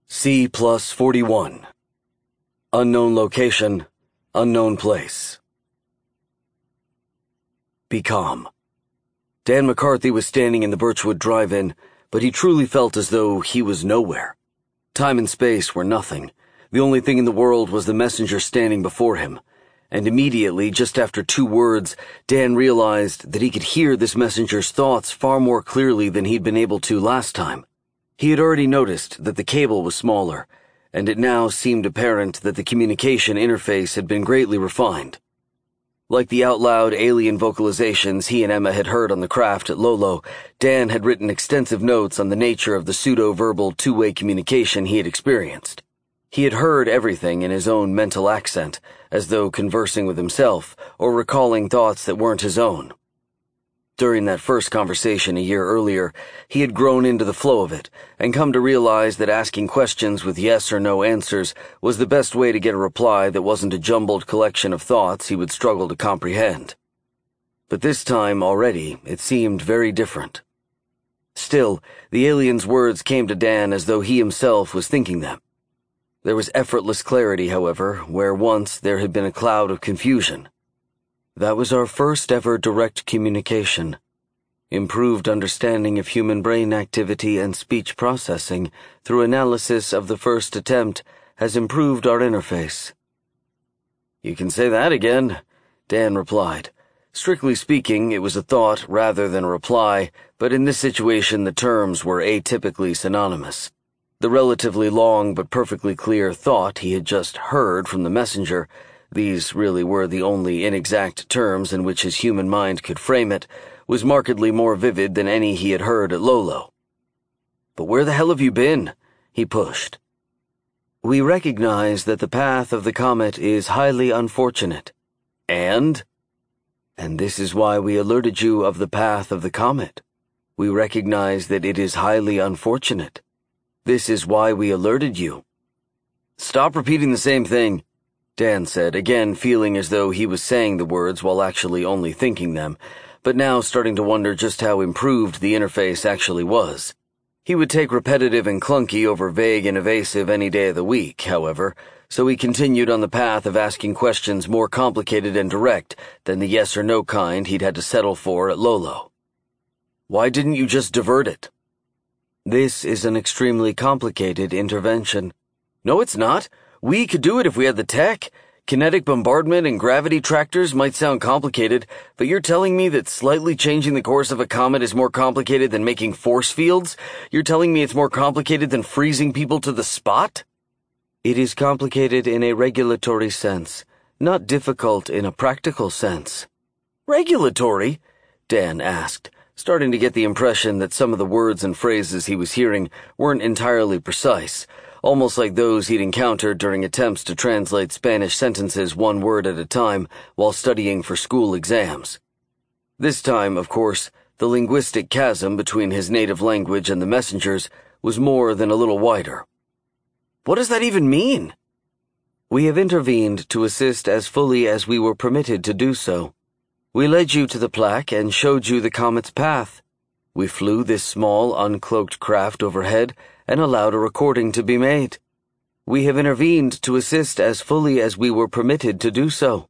C+41. Unknown location, unknown place. Be calm. Dan McCarthy was standing in the Birchwood drive-in, but he truly felt as though he was nowhere. Time and space were nothing. The only thing in the world was the messenger standing before him. And immediately, just after 2 words, Dan realized that he could hear this messenger's thoughts far more clearly than he'd been able to last time. He had already noticed that the cable was smaller, and it now seemed apparent that the communication interface had been greatly refined. Like the out-loud alien vocalizations he and Emma had heard on the craft at Lolo, Dan had written extensive notes on the nature of the pseudo-verbal 2-way communication he had experienced. He had heard everything in his own mental accent, as though conversing with himself or recalling thoughts that weren't his own. During that first conversation a year earlier, he had grown into the flow of it and come to realize that asking questions with yes or no answers was the best way to get a reply that wasn't a jumbled collection of thoughts he would struggle to comprehend. But this time already, it seemed very different. Still, the alien's words came to Dan as though he himself was thinking them. There was effortless clarity, however, where once there had been a cloud of confusion. That was our first ever direct communication. Improved understanding of human brain activity and speech processing through analysis of the first attempt has improved our interface. You can say that again, Dan replied. Strictly speaking, it was a thought rather than a reply, but in this situation the terms were atypically synonymous. The relatively long but perfectly clear thought he had just heard from the messenger, these really were the only inexact terms in which his human mind could frame it, was markedly more vivid than any he had heard at Lolo. But where the hell have you been? He pushed. We recognize that the path of the comet is highly unfortunate. And this is why we alerted you of the path of the comet. We recognize that it is highly unfortunate. This is why we alerted you. Stop repeating the same thing, Dan said, again feeling as though he was saying the words while actually only thinking them, but now starting to wonder just how improved the interface actually was. He would take repetitive and clunky over vague and evasive any day of the week, however, so he continued on the path of asking questions more complicated and direct than the yes or no kind he'd had to settle for at Lolo. Why didn't you just divert it? This is an extremely complicated intervention. No, it's not. We could do it if we had the tech. Kinetic bombardment and gravity tractors might sound complicated, but you're telling me that slightly changing the course of a comet is more complicated than making force fields? You're telling me it's more complicated than freezing people to the spot? It is complicated in a regulatory sense, not difficult in a practical sense. Regulatory? Dan asked, starting to get the impression that some of the words and phrases he was hearing weren't entirely precise, almost like those he'd encountered during attempts to translate Spanish sentences 1 word at a time while studying for school exams. This time, of course, the linguistic chasm between his native language and the messenger's was more than a little wider. What does that even mean? We have intervened to assist as fully as we were permitted to do so. We led you to the plaque and showed you the comet's path. We flew this small, uncloaked craft overhead and allowed a recording to be made. We have intervened to assist as fully as we were permitted to do so.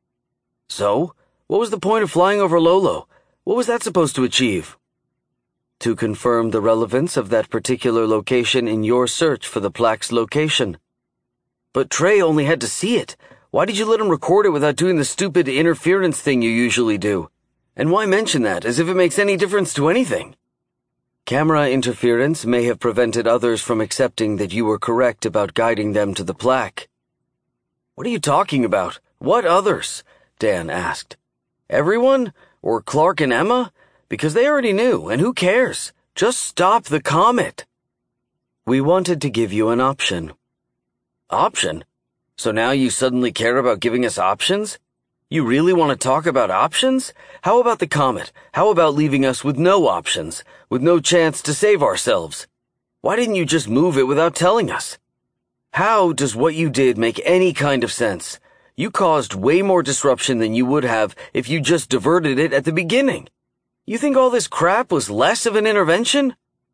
So, what was the point of flying over Lolo? What was that supposed to achieve? To confirm the relevance of that particular location in your search for the plaque's location. But Trey only had to see it. Why did you let him record it without doing the stupid interference thing you usually do? And why mention that, as if it makes any difference to anything? Camera interference may have prevented others from accepting that you were correct about guiding them to the plaque. What are you talking about? What others? Dan asked. Everyone? Or Clark and Emma? Because they already knew, and who cares? Just stop the comet. We wanted to give you an option. Option? So now you suddenly care about giving us options? You really want to talk about options? How about the comet? How about leaving us with no options, with no chance to save ourselves? Why didn't you just move it without telling us? How does what you did make any kind of sense? You caused way more disruption than you would have if you just diverted it at the beginning. You think all this crap was less of an intervention?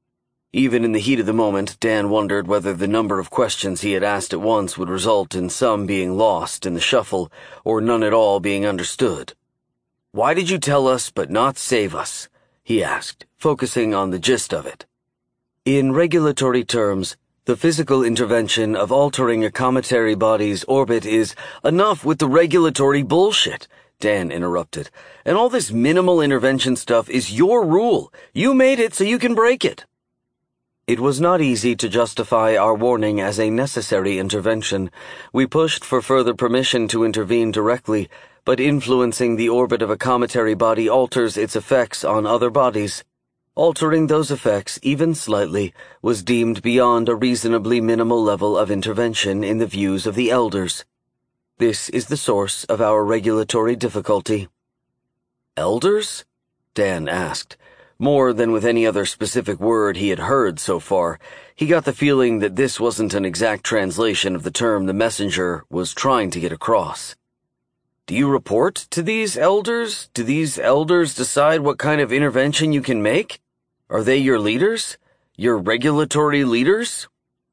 Even in the heat of the moment, Dan wondered whether the number of questions he had asked at once would result in some being lost in the shuffle, or none at all being understood. "Why did you tell us but not save us?" he asked, focusing on the gist of it. In regulatory terms, the physical intervention of altering a cometary body's orbit is enough with the regulatory bullshit, Dan interrupted. And all this minimal intervention stuff is your rule. You made it so you can break it. It was not easy to justify our warning as a necessary intervention. We pushed for further permission to intervene directly, but influencing the orbit of a cometary body alters its effects on other bodies. Altering those effects, even slightly, was deemed beyond a reasonably minimal level of intervention in the views of the elders. This is the source of our regulatory difficulty. Elders? Dan asked. More than with any other specific word he had heard so far, he got the feeling that this wasn't an exact translation of the term the messenger was trying to get across. Do you report to these elders? Do these elders decide what kind of intervention you can make? Are they your leaders? Your regulatory leaders?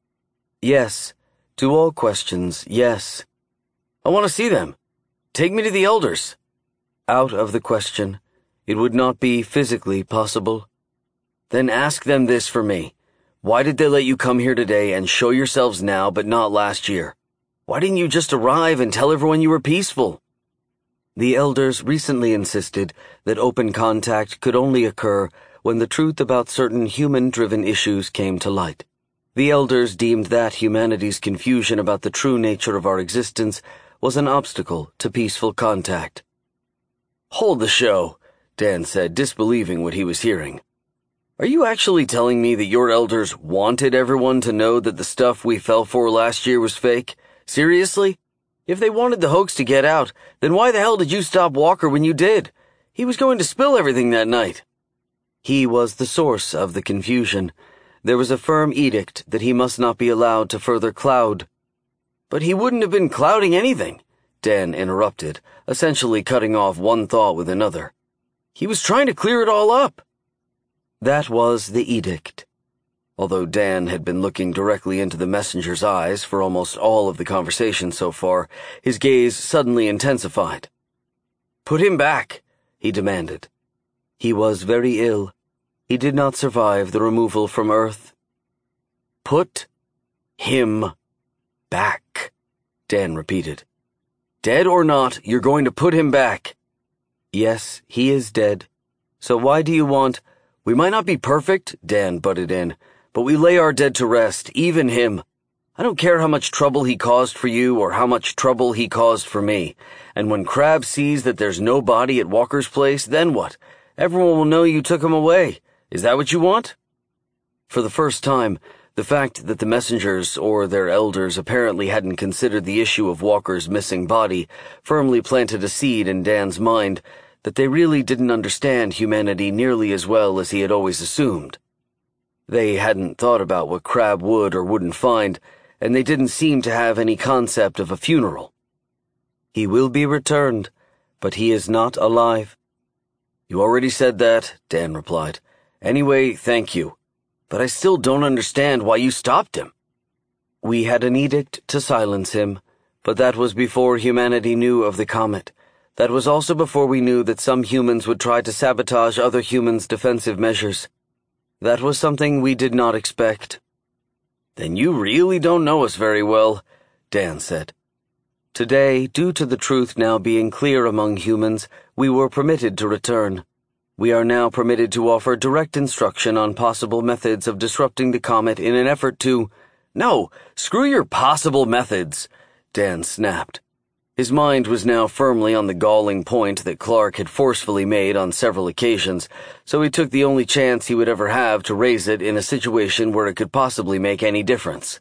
Yes. To all questions, yes. I want to see them. Take me to the elders. Out of the question. It would not be physically possible. Then ask them this for me. Why did they let you come here today and show yourselves now but not last year? Why didn't you just arrive and tell everyone you were peaceful? The elders recently insisted that open contact could only occur when the truth about certain human-driven issues came to light. The elders deemed that humanity's confusion about the true nature of our existence was an obstacle to peaceful contact. Hold the show, Dan said, disbelieving what he was hearing. Are you actually telling me that your elders wanted everyone to know that the stuff we fell for last year was fake? Seriously? If they wanted the hoax to get out, then why the hell did you stop Walker when you did? He was going to spill everything that night. He was the source of the confusion. There was a firm edict that he must not be allowed to further cloud. But he wouldn't have been clouding anything, Dan interrupted, essentially cutting off one thought with another. He was trying to clear it all up. That was the edict. Although Dan had been looking directly into the messenger's eyes for almost all of the conversation so far, his gaze suddenly intensified. Put him back, he demanded. He was very ill. He did not survive the removal from Earth. Put him back, Dan repeated. Dead or not, you're going to put him back. Yes, he is dead. So why do you want— We might not be perfect, Dan butted in, but we lay our dead to rest, even him. I don't care how much trouble he caused for you or how much trouble he caused for me. And when Crab sees that there's no body at Walker's place, then what? Everyone will know you took him away. Is that what you want? For the first time, the fact that the messengers or their elders apparently hadn't considered the issue of Walker's missing body firmly planted a seed in Dan's mind that they really didn't understand humanity nearly as well as he had always assumed. They hadn't thought about what Crab would or wouldn't find, and they didn't seem to have any concept of a funeral. He will be returned, but he is not alive. You already said that, Dan replied. Anyway, thank you. But I still don't understand why you stopped him. We had an edict to silence him, but that was before humanity knew of the comet. That was also before we knew that some humans would try to sabotage other humans' defensive measures. That was something we did not expect. Then you really don't know us very well, Dan said. Today, due to the truth now being clear among humans, we were permitted to return. We are now permitted to offer direct instruction on possible methods of disrupting the comet in an effort to— No, screw your possible methods, Dan snapped. His mind was now firmly on the galling point that Clark had forcefully made on several occasions, so he took the only chance he would ever have to raise it in a situation where it could possibly make any difference.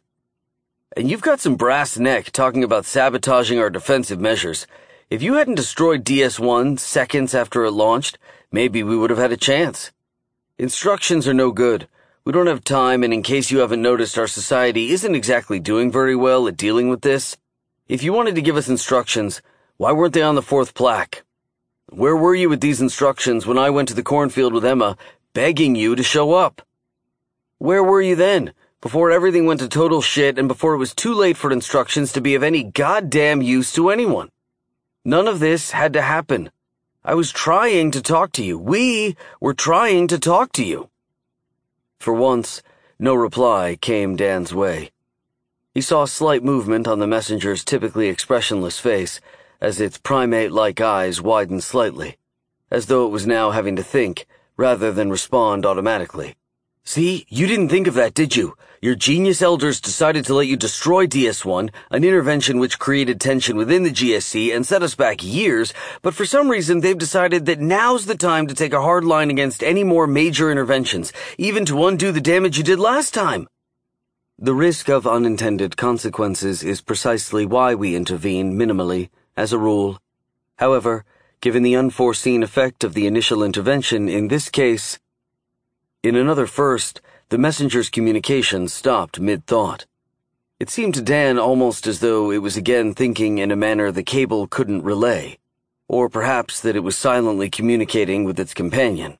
And you've got some brass neck talking about sabotaging our defensive measures. If you hadn't destroyed DS-1 seconds after it launched, maybe we would have had a chance. Instructions are no good. We don't have time, and in case you haven't noticed, our society isn't exactly doing very well at dealing with this. If you wanted to give us instructions, why weren't they on the 4th plaque? Where were you with these instructions when I went to the cornfield with Emma, begging you to show up? Where were you then, before everything went to total shit and before it was too late for instructions to be of any goddamn use to anyone? None of this had to happen. I was trying to talk to you. We were trying to talk to you. For once, no reply came Dan's way. He saw slight movement on the messenger's typically expressionless face as its primate-like eyes widened slightly, as though it was now having to think rather than respond automatically. See, you didn't think of that, did you? Your genius elders decided to let you destroy DS1, an intervention which created tension within the GSC and set us back years, but for some reason they've decided that now's the time to take a hard line against any more major interventions, even to undo the damage you did last time. The risk of unintended consequences is precisely why we intervene minimally, as a rule. However, given the unforeseen effect of the initial intervention in this case, in another first, the messenger's communication stopped mid-thought. It seemed to Dan almost as though it was again thinking in a manner the cable couldn't relay, or perhaps that it was silently communicating with its companion.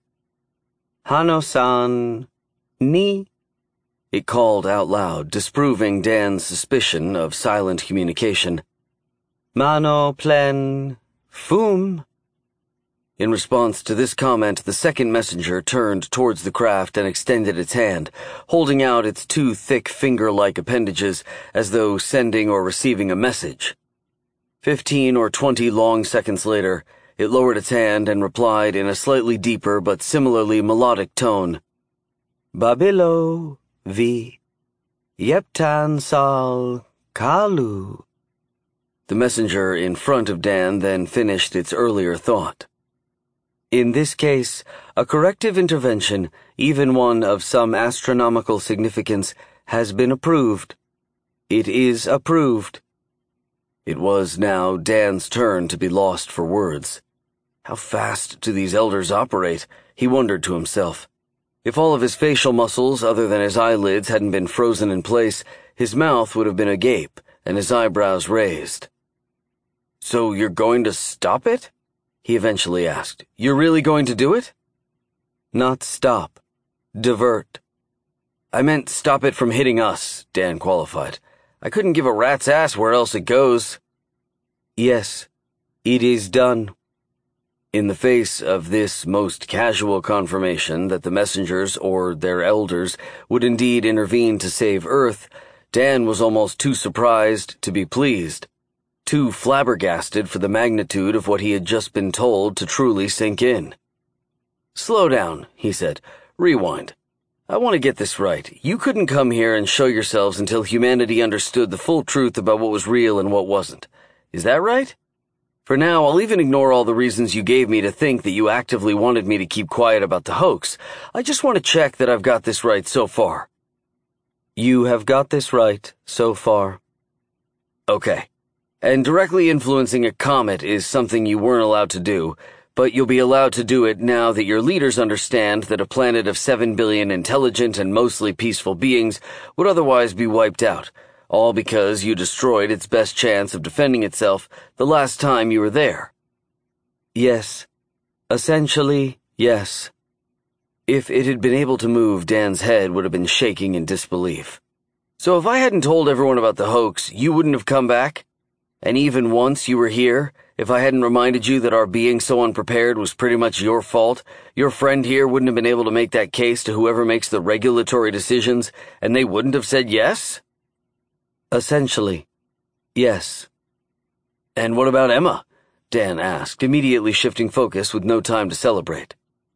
Hano-san, ni? It called out loud, disproving Dan's suspicion of silent communication. Mano plen fum. In response to this comment, the second messenger turned towards the craft and extended its hand, holding out its two thick finger-like appendages as though sending or receiving a message. 15 or 20 long seconds later, it lowered its hand and replied in a slightly deeper but similarly melodic tone. Babilo vi yeptan sal kalu. The messenger in front of Dan then finished its earlier thought. In this case, a corrective intervention, even one of some astronomical significance, has been approved. It is approved. It was now Dan's turn to be lost for words. How fast do these elders operate? He wondered to himself. If all of his facial muscles, other than his eyelids, hadn't been frozen in place, his mouth would have been agape and his eyebrows raised. So you're going to stop it? He eventually asked. You're really going to do it? Not stop. Divert. I meant stop it from hitting us, Dan qualified. I couldn't give a rat's ass where else it goes. Yes, it is done. In the face of this most casual confirmation that the messengers or their elders would indeed intervene to save Earth, Dan was almost too surprised to be pleased. Too flabbergasted for the magnitude of what he had just been told to truly sink in. Slow down, he said. Rewind. I want to get this right. You couldn't come here and show yourselves until humanity understood the full truth about what was real and what wasn't. Is that right? For now, I'll even ignore all the reasons you gave me to think that you actively wanted me to keep quiet about the hoax. I just want to check that I've got this right so far. You have got this right so far. Okay. And directly influencing a comet is something you weren't allowed to do, but you'll be allowed to do it now that your leaders understand that a planet of 7 billion intelligent and mostly peaceful beings would otherwise be wiped out, all because you destroyed its best chance of defending itself the last time you were there. Yes. Essentially, yes. If it had been able to move, Dan's head would have been shaking in disbelief. So if I hadn't told everyone about the hoax, you wouldn't have come back? And even once you were here, if I hadn't reminded you that our being so unprepared was pretty much your fault, your friend here wouldn't have been able to make that case to whoever makes the regulatory decisions, and they wouldn't have said yes? Essentially, yes. And what about Emma? Dan asked, immediately shifting focus with no time to celebrate.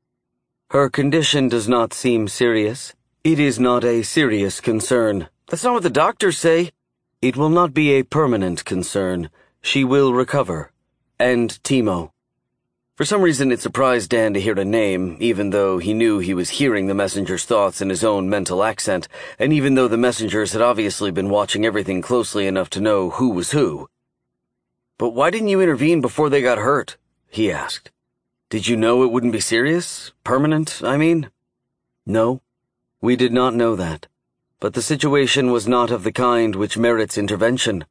Her condition does not seem serious. It is not a serious concern. That's not what the doctors say. It will not be a permanent concern. She will recover. And Timo. For some reason, it surprised Dan to hear a name, even though he knew he was hearing the messenger's thoughts in his own mental accent, and even though the messengers had obviously been watching everything closely enough to know who was who. But why didn't you intervene before they got hurt? He asked. Did you know it wouldn't be serious? Permanent, I mean? No, we did not know that. But the situation was not of the kind which merits intervention.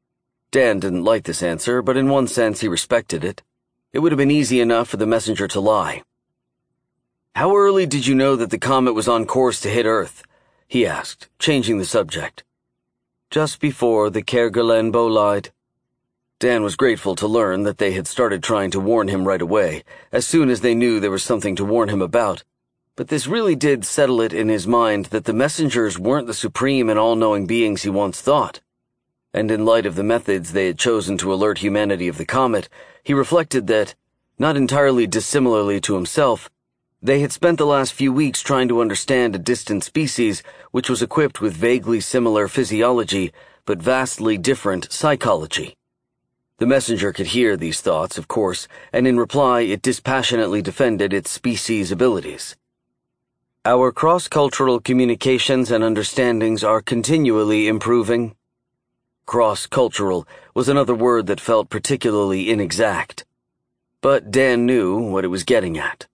Dan didn't like this answer, but in one sense he respected it. It would have been easy enough for the messenger to lie. How early did you know that the comet was on course to hit Earth? he asked, changing the subject. Just before the Kerguelen bolide. Dan was grateful to learn that they had started trying to warn him right away, as soon as they knew there was something to warn him about. But this really did settle it in his mind that the messengers weren't the supreme and all-knowing beings he once thought. And in light of the methods they had chosen to alert humanity of the comet, he reflected that, not entirely dissimilarly to himself, they had spent the last few weeks trying to understand a distant species which was equipped with vaguely similar physiology but vastly different psychology. The messenger could hear these thoughts, of course, and in reply it dispassionately defended its species' abilities. Our cross-cultural communications and understandings are continually improving. Cross-cultural was another word that felt particularly inexact. But Dan knew what it was getting at.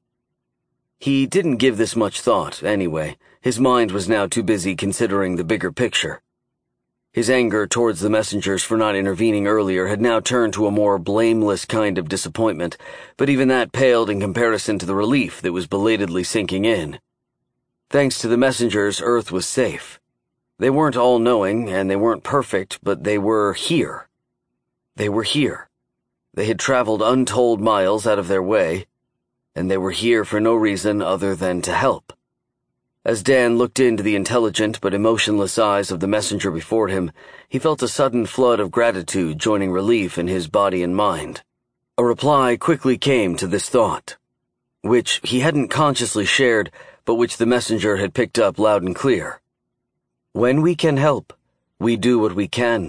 He didn't give this much thought, anyway. His mind was now too busy considering the bigger picture. His anger towards the messengers for not intervening earlier had now turned to a more blameless kind of disappointment, but even that paled in comparison to the relief that was belatedly sinking in. Thanks to the messengers, Earth was safe. They weren't all-knowing, and they weren't perfect, but they were here. They were here. They had traveled untold miles out of their way, and they were here for no reason other than to help. As Dan looked into the intelligent but emotionless eyes of the messenger before him, he felt a sudden flood of gratitude joining relief in his body and mind. A reply quickly came to this thought, which he hadn't consciously shared, but which the messenger had picked up loud and clear. When we can help, we do what we can.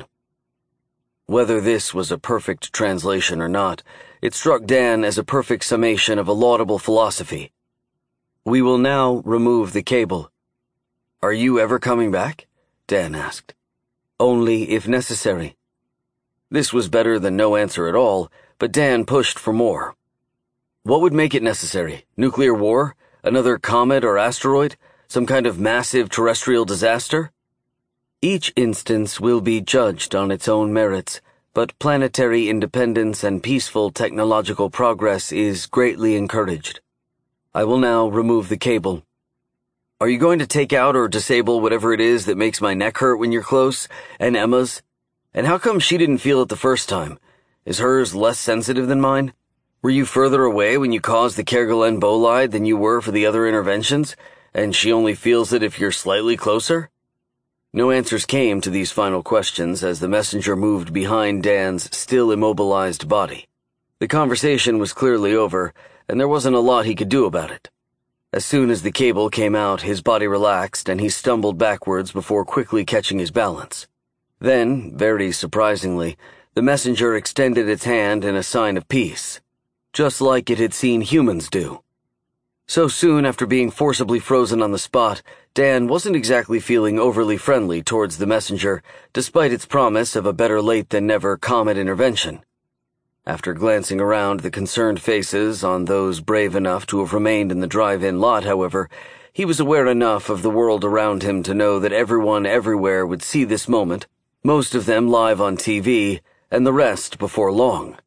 Whether this was a perfect translation or not, it struck Dan as a perfect summation of a laudable philosophy. We will now remove the cable. Are you ever coming back? Dan asked. Only if necessary. This was better than no answer at all, but Dan pushed for more. What would make it necessary? Nuclear war? Another comet or asteroid? Some kind of massive terrestrial disaster? Each instance will be judged on its own merits, but planetary independence and peaceful technological progress is greatly encouraged. I will now remove the cable. Are you going to take out or disable whatever it is that makes my neck hurt when you're close? And Emma's? And how come she didn't feel it the first time? Is hers less sensitive than mine? Were you further away when you caused the Kerguelen bolide than you were for the other interventions, and she only feels it if you're slightly closer? No answers came to these final questions as the messenger moved behind Dan's still immobilized body. The conversation was clearly over, and there wasn't a lot he could do about it. As soon as the cable came out, his body relaxed and he stumbled backwards before quickly catching his balance. Then, very surprisingly, the messenger extended its hand in a sign of peace, just like it had seen humans do. So soon after being forcibly frozen on the spot, Dan wasn't exactly feeling overly friendly towards the messenger, despite its promise of a better-late-than-never comet intervention. After glancing around the concerned faces on those brave enough to have remained in the drive-in lot, however, he was aware enough of the world around him to know that everyone everywhere would see this moment, most of them live on TV, and the rest before long.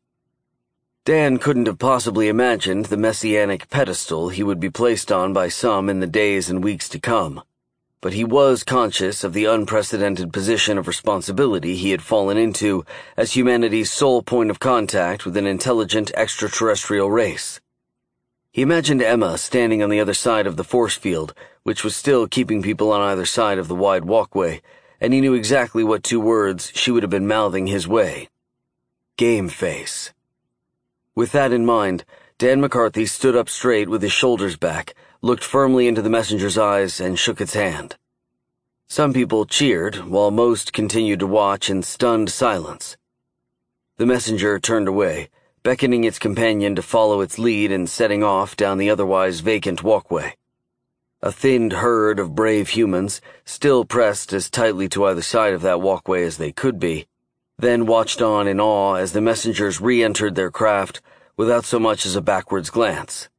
Dan couldn't have possibly imagined the messianic pedestal he would be placed on by some in the days and weeks to come, but he was conscious of the unprecedented position of responsibility he had fallen into as humanity's sole point of contact with an intelligent extraterrestrial race. He imagined Emma standing on the other side of the force field, which was still keeping people on either side of the wide walkway, and he knew exactly what 2 words she would have been mouthing his way. Game face. With that in mind, Dan McCarthy stood up straight with his shoulders back, looked firmly into the messenger's eyes, and shook its hand. Some people cheered, while most continued to watch in stunned silence. The messenger turned away, beckoning its companion to follow its lead and setting off down the otherwise vacant walkway. A thinned herd of brave humans, still pressed as tightly to either side of that walkway as they could be, then watched on in awe as the messengers re-entered their craft without so much as a backwards glance.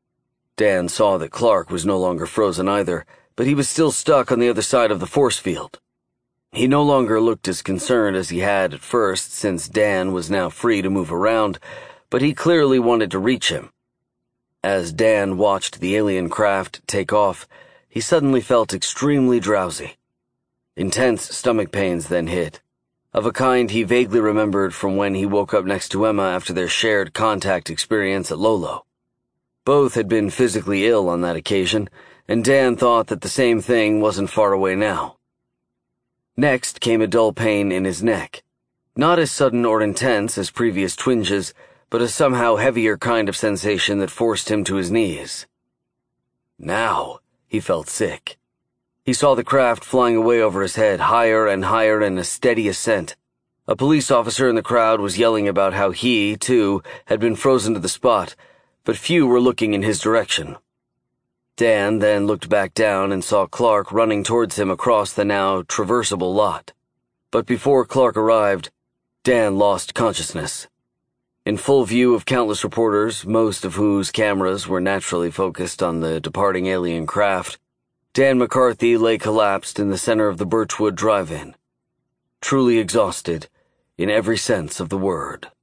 Dan saw that Clark was no longer frozen either, but he was still stuck on the other side of the force field. He no longer looked as concerned as he had at first, since Dan was now free to move around, but he clearly wanted to reach him. As Dan watched the alien craft take off, he suddenly felt extremely drowsy. Intense stomach pains then hit, of a kind he vaguely remembered from when he woke up next to Emma after their shared contact experience at Lolo. Both had been physically ill on that occasion, and Dan thought that the same thing wasn't far away now. Next came a dull pain in his neck, not as sudden or intense as previous twinges, but a somehow heavier kind of sensation that forced him to his knees. Now he felt sick. He saw the craft flying away over his head, higher and higher in a steady ascent. A police officer in the crowd was yelling about how he, too, had been frozen to the spot, but few were looking in his direction. Dan then looked back down and saw Clark running towards him across the now traversable lot. But before Clark arrived, Dan lost consciousness. In full view of countless reporters, most of whose cameras were naturally focused on the departing alien craft, Dan McCarthy lay collapsed in the center of the Birchwood Drive-In, truly exhausted in every sense of the word.